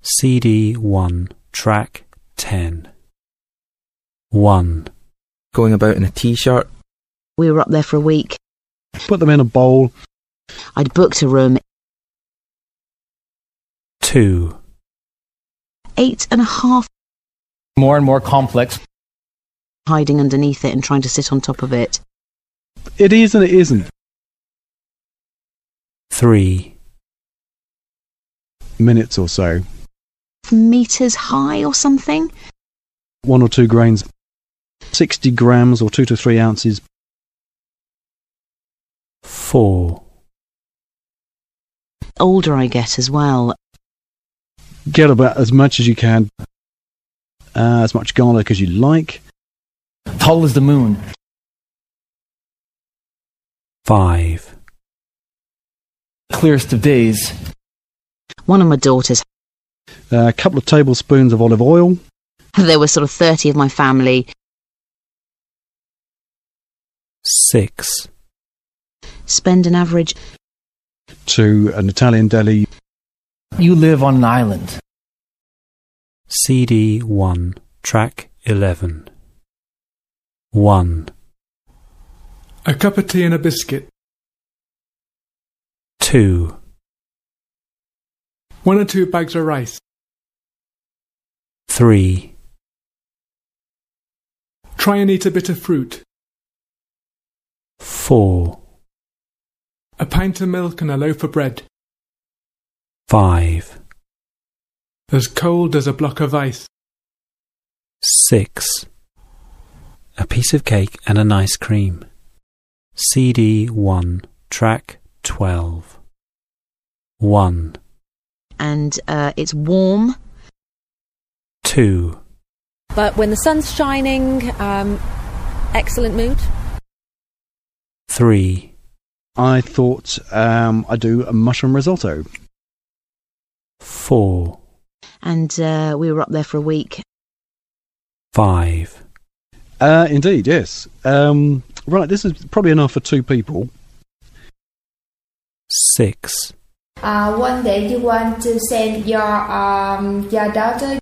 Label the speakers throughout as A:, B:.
A: CD1, track 10. 1.
B: Going about in a t-shirt.
C: We were up there for a week.
D: Put them in a bowl.
C: I'd booked a room.
A: 2.
C: 8.5.
E: More and more complex.
C: Hiding underneath it and trying to sit on top of it.
D: It is and it isn't.
A: 3.
D: Minutes or so.
C: Meters high or something?
D: 1 or 2 grains. 60 grams or 2 to 3 ounces.
A: 4.
C: Older I get as well.
D: Get about as much as you can. As much garlic as you like.
E: Tall as the moon.
A: 5.
E: Clearest of days.
C: One of my daughters.
D: A couple of tablespoons of olive oil.
C: There were sort of 30 of my family.
A: 6.
C: Spend an average.
D: To an Italian deli.
E: You live on an island.
A: CD1, track 11. 1.
F: A cup of tea and a biscuit.
A: 2.
F: 1 or 2 bags of rice.
A: 3.
F: Try and eat a bit of fruit.
A: 4.
F: A pint of milk and a loaf of bread.
A: 5.
F: As cold as a block of ice.
A: 6. A piece of cake and an ice cream. CD1, track 12. 1.
C: And it's warm.
A: 2.
G: But when the sun's shining, excellent mood.
A: 3.
D: I thought I'd do a mushroom risotto.
A: 4.
C: And we were up there for a week.
A: 5.
D: Indeed, yes. Right, this is probably enough for 2 people.
A: 6.
H: One day you want to send your daughter.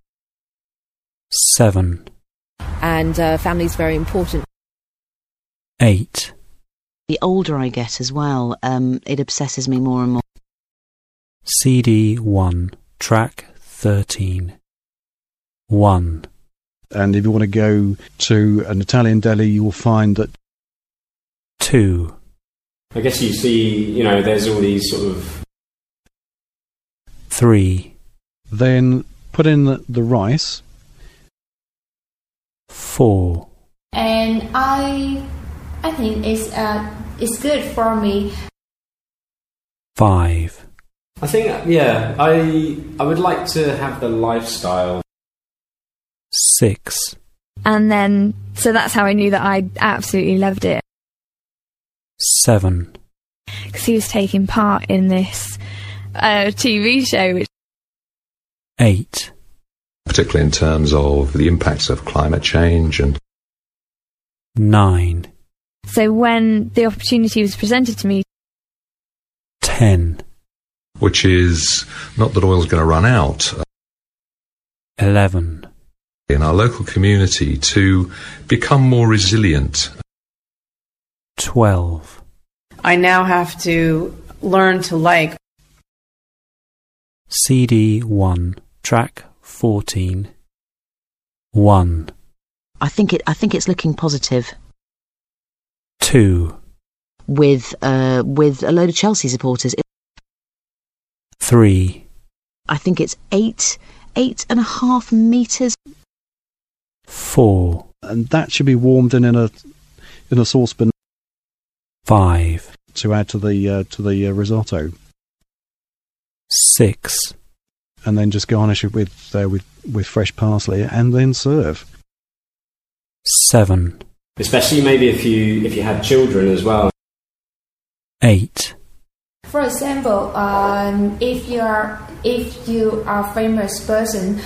A: 7.
G: And family's very important.
A: 8.
C: The older I get as well, it obsesses me more and more.
A: CD1, track 13. 1.
D: And if you want to go to an Italian deli, you will find that.
A: 2.
I: I guess you see, there's all these sort of...
A: 3.
D: Then put in the rice.
A: 4.
H: And I think it's good for me.
A: 5.
I: I think, I would like to have the lifestyle.
A: 6.
J: And then, so that's how I knew that I absolutely loved it.
A: 7.
J: Because he was taking part in this TV show.
A: 8.
K: Particularly in terms of the impacts of climate change and...
A: 9.
J: So when the opportunity was presented to me...
A: 10.
K: Which is not that oil's going to run out.
A: 11.
K: In our local community to become more resilient.
A: 12.
L: I now have to learn to like.
A: CD1, track 14. 1.
C: I think it's looking positive.
A: 2.
C: With a load of Chelsea supporters.
A: 3.
C: I think it's 8.5 meters.
A: 4.
D: And that should be warmed in a saucepan.
A: 5.
D: To add to the risotto.
A: 6.
D: And then just garnish it with fresh parsley and then serve.
A: 7.
I: Especially maybe if you had children as well.
A: 8.
H: For example, if you are a famous person.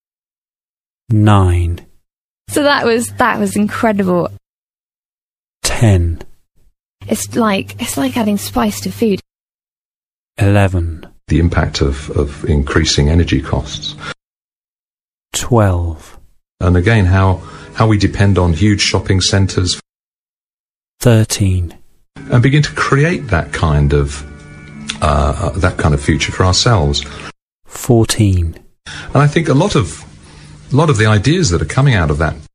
A: 9.
J: So that was incredible.
A: 10.
J: It's like adding spice to food.
A: 11.
K: the impact of increasing energy costs.
A: 12.
K: And again, how we depend on huge shopping centres.
A: 13.
K: And begin to create that kind of future for ourselves.
A: 14.
K: And I think a lot of the ideas that are coming out of that